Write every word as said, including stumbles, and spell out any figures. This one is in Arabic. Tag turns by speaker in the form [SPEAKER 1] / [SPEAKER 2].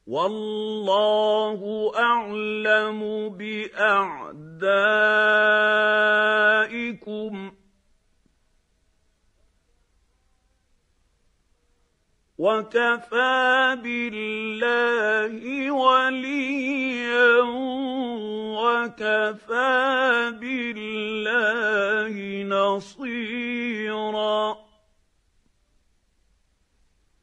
[SPEAKER 1] وَاللَّهُ أَعْلَمُ بِأَعْدَائِكُمْ ۚ وَكَفَىٰ بِاللَّهِ وَلِيًّا وَكَفَىٰ بِاللَّهِ نَصِيرًا.